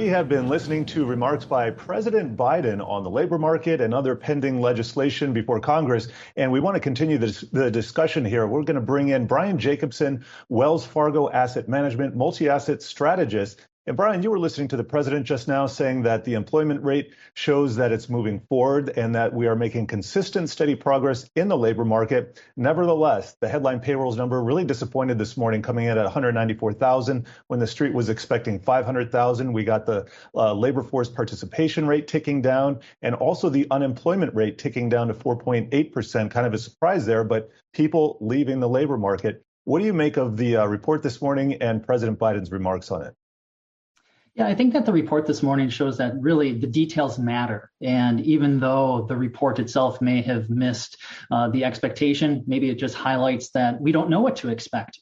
We have been listening to remarks by President Biden on the labor market and other pending legislation before Congress. And we want to continue the discussion here. We're going to bring in Brian Jacobson, Wells Fargo Asset Management, multi-asset strategist. And Brian, you were listening to the president just now saying that the employment rate shows that it's moving forward and that we are making consistent, steady progress in the labor market. Nevertheless, the headline payrolls number really disappointed this morning, coming in at 194,000 when the street was expecting 500,000. We got the labor force participation rate ticking down and also the unemployment rate ticking down to 4.8%. Kind of a surprise there, but people leaving the labor market. What do you make of the report this morning and President Biden's remarks on it? Yeah, I think that the report this morning shows that really the details matter. And even though the report itself may have missed the expectation, maybe it just highlights that we don't know what to expect.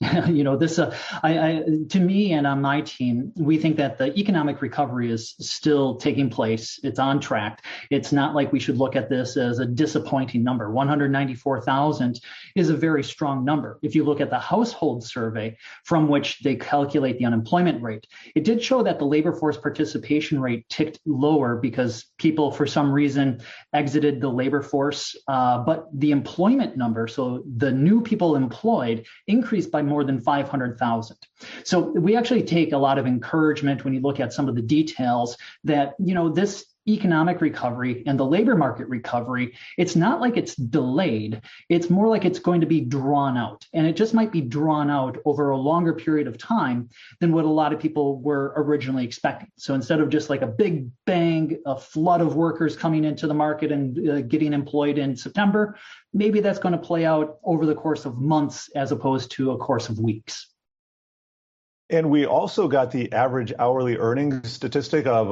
To me and on my team, we think that the economic recovery is still taking place. It's on track. It's not like we should look at this as a disappointing number. 194,000 is a very strong number. If you look at the household survey from which they calculate the unemployment rate, it did show that the labor force participation rate ticked lower because people, for some reason, exited the labor force. But the employment number, so the new people employed, increased by more than 500,000. So we actually take a lot of encouragement when you look at some of the details that, this economic recovery and the labor market recovery, it's not like it's delayed. It's more like it's going to be drawn out. And it just might be drawn out over a longer period of time than what a lot of people were originally expecting. So instead of just like a big bang, a flood of workers coming into the market and getting employed in September, maybe that's going to play out over the course of months as opposed to a course of weeks. And we also got the average hourly earnings statistic of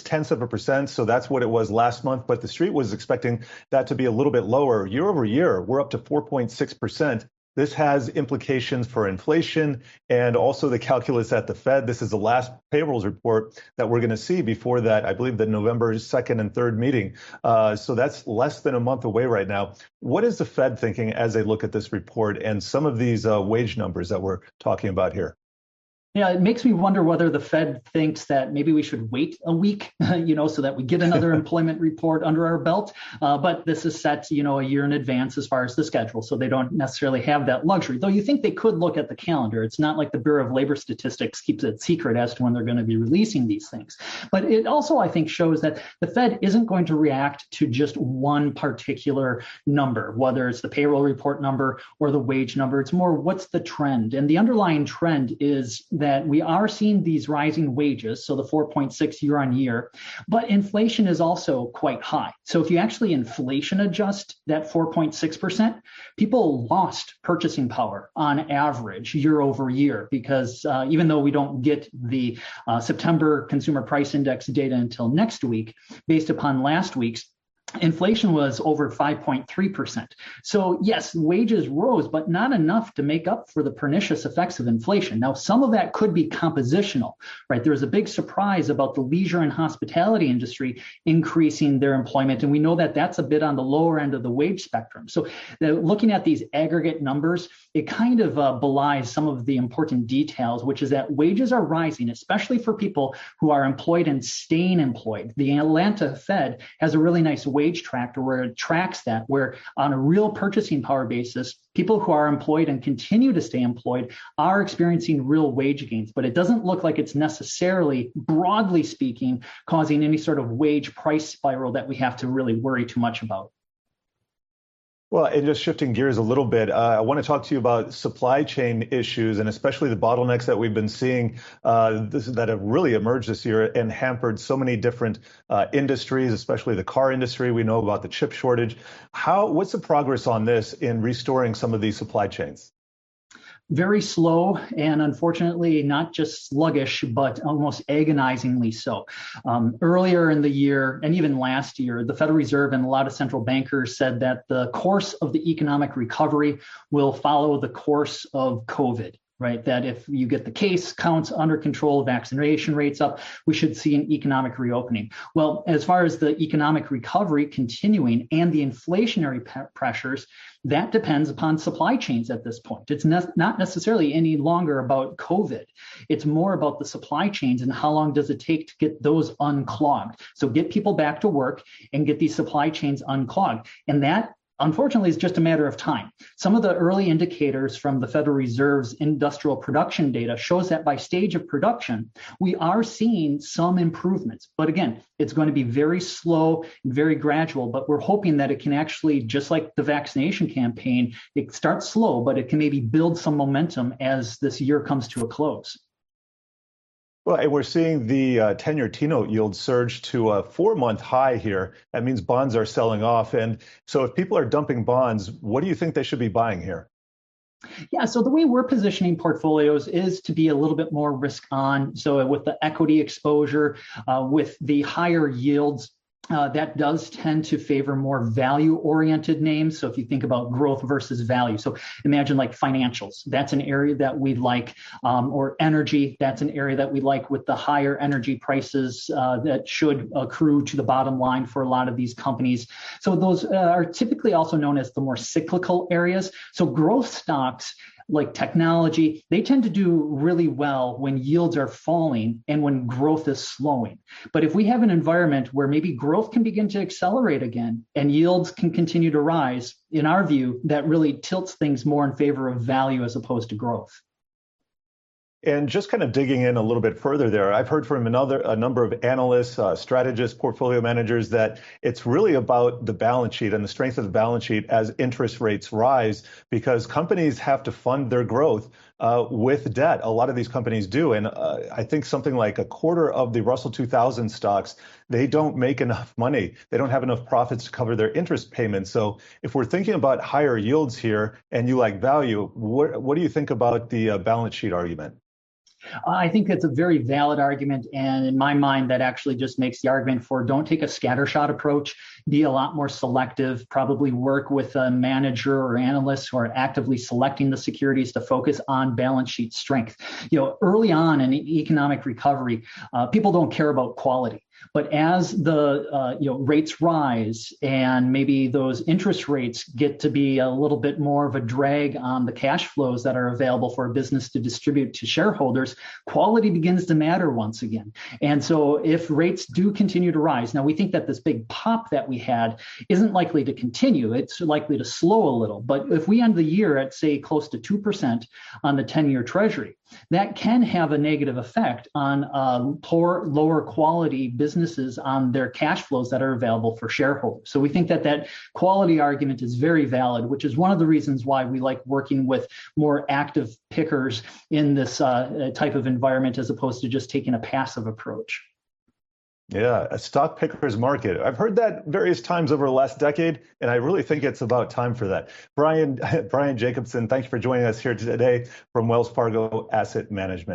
0.6%. So that's what it was last month. But the street was expecting that to be a little bit lower. Year over year, we're up to 4.6%. This has implications for inflation and also the calculus at the Fed. This is the last payrolls report that we're going to see before that, I believe, the November 2nd and 3rd meeting. So that's less than a month away right now. What is the Fed thinking as they look at this report and some of these wage numbers that we're talking about here? Yeah, it makes me wonder whether the Fed thinks that maybe we should wait a week, so that we get another employment report under our belt. But this is set, a year in advance as far as the schedule. So they don't necessarily have that luxury, though you think they could look at the calendar. It's not like the Bureau of Labor Statistics keeps it secret as to when they're going to be releasing these things. But it also, I think, shows that the Fed isn't going to react to just one particular number, whether it's the payroll report number or the wage number. It's more, what's the trend? And the underlying trend is that we are seeing these rising wages, so the 4.6 year on year, but inflation is also quite high. So if you actually inflation adjust that 4.6%, people lost purchasing power on average year over year because even though we don't get the September Consumer Price Index data until next week, based upon last week's, inflation was over 5.3%. So yes, wages rose, but not enough to make up for the pernicious effects of inflation. Now, some of that could be compositional, right? There was a big surprise about the leisure and hospitality industry increasing their employment. And we know that that's a bit on the lower end of the wage spectrum. So looking at these aggregate numbers, it kind of belies some of the important details, which is that wages are rising, especially for people who are employed and staying employed. The Atlanta Fed has a really nice wage tracker where it tracks that, where on a real purchasing power basis, people who are employed and continue to stay employed are experiencing real wage gains, but it doesn't look like it's necessarily, broadly speaking, causing any sort of wage price spiral that we have to really worry too much about. Well, and just shifting gears a little bit, I want to talk to you about supply chain issues and especially the bottlenecks that we've been seeing that have really emerged this year and hampered so many different industries, especially the car industry. We know about the chip shortage. What's the progress on this in restoring some of these supply chains? Very slow and unfortunately not just sluggish, but almost agonizingly so. Earlier in the year and even last year, the Federal Reserve and a lot of central bankers said that the course of the economic recovery will follow the course of COVID. right? That if you get the case counts under control, vaccination rates up, we should see an economic reopening. Well, as far as the economic recovery continuing and the inflationary pressures, that depends upon supply chains at this point. It's not necessarily any longer about COVID. It's more about the supply chains and how long does it take to get those unclogged. So get people back to work and get these supply chains unclogged. And that, unfortunately, it's just a matter of time. Some of the early indicators from the Federal Reserve's industrial production data shows that by stage of production, we are seeing some improvements. But again, it's going to be very slow and very gradual, but we're hoping that it can actually, just like the vaccination campaign, it starts slow, but it can maybe build some momentum as this year comes to a close. Well, and we're seeing the 10-year T-note yield surge to a 4-month high here. That means bonds are selling off. And so if people are dumping bonds, what do you think they should be buying here? Yeah, so the way we're positioning portfolios is to be a little bit more risk on. So with the equity exposure, with the higher yields, that does tend to favor more value-oriented names. So if you think about growth versus value, so imagine like financials, that's an area that we like, or energy, that's an area that we like with the higher energy prices that should accrue to the bottom line for a lot of these companies. So those are typically also known as the more cyclical areas. So growth stocks like technology, they tend to do really well when yields are falling and when growth is slowing. But if we have an environment where maybe growth can begin to accelerate again and yields can continue to rise, in our view, that really tilts things more in favor of value as opposed to growth. And just kind of digging in a little bit further there, I've heard from a number of analysts, strategists, portfolio managers that it's really about the balance sheet and the strength of the balance sheet as interest rates rise, because companies have to fund their growth with debt. A lot of these companies do. And I think something like a quarter of the Russell 2000 stocks, they don't make enough money. They don't have enough profits to cover their interest payments. So if we're thinking about higher yields here and you like value, what do you think about the balance sheet argument? I think that's a very valid argument. And in my mind, that actually just makes the argument for don't take a scattershot approach, be a lot more selective, probably work with a manager or analysts who are actively selecting the securities to focus on balance sheet strength. Early on in economic recovery, people don't care about quality. But as the rates rise and maybe those interest rates get to be a little bit more of a drag on the cash flows that are available for a business to distribute to shareholders, quality begins to matter once again. And so if rates do continue to rise, now we think that this big pop that we had isn't likely to continue. It's likely to slow a little. But if we end the year at, say, close to 2% on the 10-year Treasury, that can have a negative effect on poor, lower quality businesses on their cash flows that are available for shareholders. So we think that that quality argument is very valid, which is one of the reasons why we like working with more active pickers in this type of environment as opposed to just taking a passive approach. Yeah, a stock picker's market. I've heard that various times over the last decade, and I really think it's about time for that. Brian Jacobson, thank you for joining us here today from Wells Fargo Asset Management.